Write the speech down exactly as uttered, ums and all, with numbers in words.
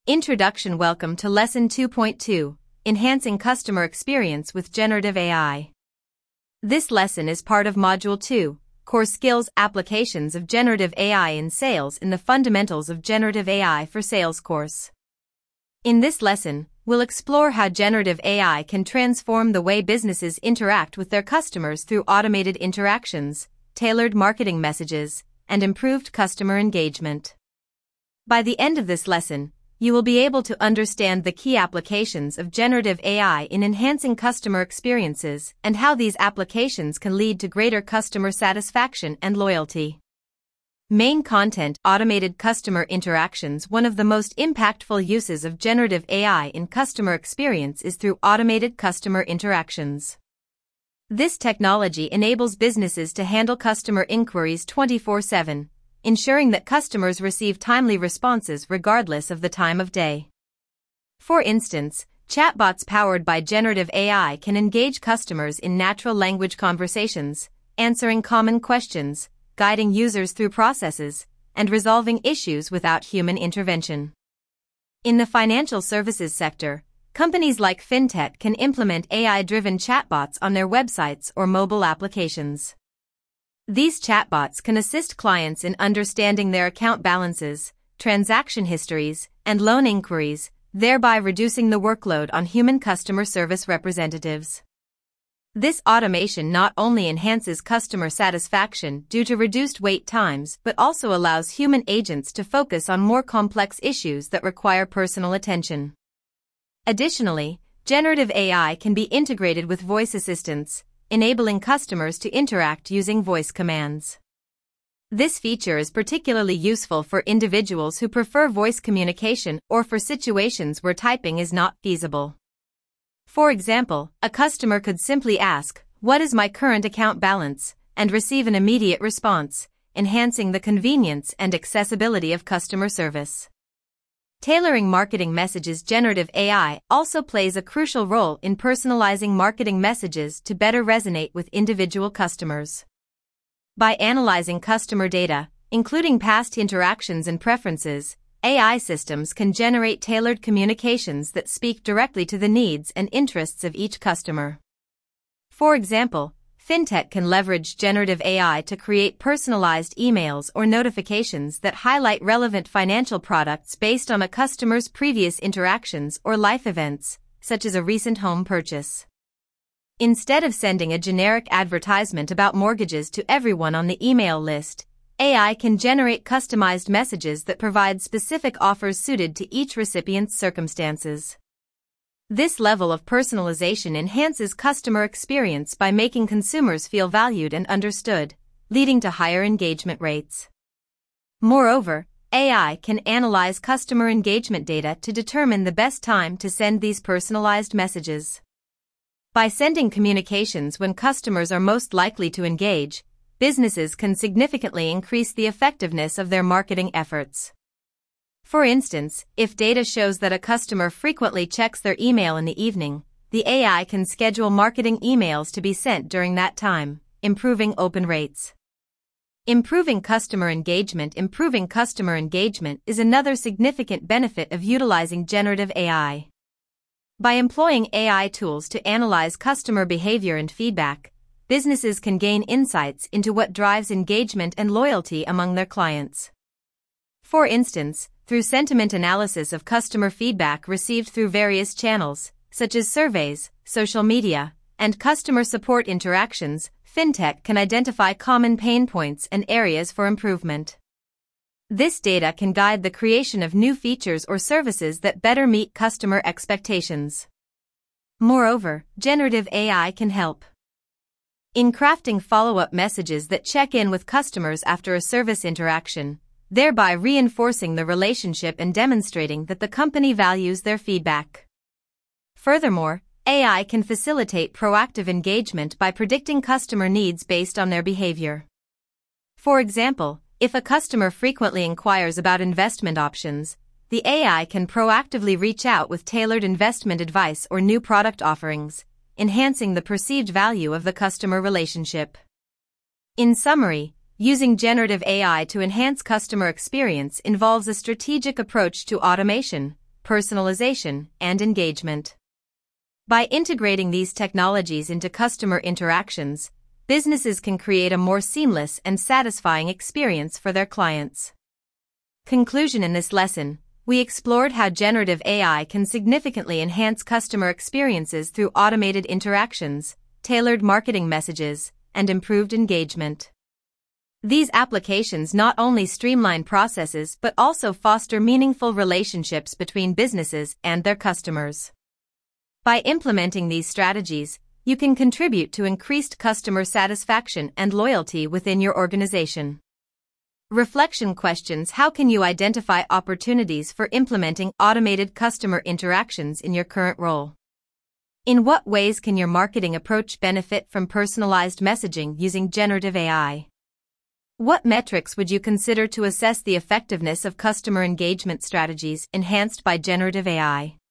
Introduction. Welcome to Lesson two point two, Enhancing Customer Experience with Generative A I. This lesson is part of Module two, Core Skills Applications of Generative A I in Sales in the Fundamentals of Generative A I for Sales course. In this lesson, we'll explore how generative A I can transform the way businesses interact with their customers through automated interactions, tailored marketing messages, and improved customer engagement. By the end of this lesson, you will be able to understand the key applications of generative A I in enhancing customer experiences and how these applications can lead to greater customer satisfaction and loyalty. Main content: automated customer interactions. One of the most impactful uses of generative A I in customer experience is through automated customer interactions. This technology enables businesses to handle customer inquiries twenty-four seven, ensuring that customers receive timely responses regardless of the time of day. For instance, chatbots powered by generative A I can engage customers in natural language conversations, answering common questions, guiding users through processes, and resolving issues without human intervention. In the financial services sector, companies like FinTech can implement A I-driven chatbots on their websites or mobile applications. These chatbots can assist clients in understanding their account balances, transaction histories, and loan inquiries, thereby reducing the workload on human customer service representatives. This automation not only enhances customer satisfaction due to reduced wait times but also allows human agents to focus on more complex issues that require personal attention. Additionally, generative A I can be integrated with voice assistants, enabling customers to interact using voice commands. This feature is particularly useful for individuals who prefer voice communication or for situations where typing is not feasible. For example, a customer could simply ask, "What is my current account balance?" and receive an immediate response, enhancing the convenience and accessibility of customer service. Tailoring marketing messages. Generative A I also plays a crucial role in personalizing marketing messages to better resonate with individual customers. By analyzing customer data, including past interactions and preferences, A I systems can generate tailored communications that speak directly to the needs and interests of each customer. For example, FinTech can leverage generative A I to create personalized emails or notifications that highlight relevant financial products based on a customer's previous interactions or life events, such as a recent home purchase. Instead of sending a generic advertisement about mortgages to everyone on the email list, A I can generate customized messages that provide specific offers suited to each recipient's circumstances. This level of personalization enhances customer experience by making consumers feel valued and understood, leading to higher engagement rates. Moreover, A I can analyze customer engagement data to determine the best time to send these personalized messages. By sending communications when customers are most likely to engage, businesses can significantly increase the effectiveness of their marketing efforts. For instance, if data shows that a customer frequently checks their email in the evening, the A I can schedule marketing emails to be sent during that time, improving open rates. Improving customer engagement. Improving customer engagement is another significant benefit of utilizing generative A I. By employing A I tools to analyze customer behavior and feedback, businesses can gain insights into what drives engagement and loyalty among their clients. For instance, through sentiment analysis of customer feedback received through various channels, such as surveys, social media, and customer support interactions, FinTech can identify common pain points and areas for improvement. This data can guide the creation of new features or services that better meet customer expectations. Moreover, generative A I can help in crafting follow-up messages that check in with customers after a service interaction, thereby reinforcing the relationship and demonstrating that the company values their feedback. Furthermore, A I can facilitate proactive engagement by predicting customer needs based on their behavior. For example, if a customer frequently inquires about investment options, the A I can proactively reach out with tailored investment advice or new product offerings, enhancing the perceived value of the customer relationship. In summary, Using generative A I to enhance customer experience involves a strategic approach to automation, personalization, and engagement. By integrating these technologies into customer interactions, businesses can create a more seamless and satisfying experience for their clients. Conclusion: in this lesson, we explored how generative A I can significantly enhance customer experiences through automated interactions, tailored marketing messages, and improved engagement. These applications not only streamline processes but also foster meaningful relationships between businesses and their customers. By implementing these strategies, you can contribute to increased customer satisfaction and loyalty within your organization. Reflection questions: how can you identify opportunities for implementing automated customer interactions in your current role? In what ways can your marketing approach benefit from personalized messaging using generative A I? What metrics would you consider to assess the effectiveness of customer engagement strategies enhanced by generative A I?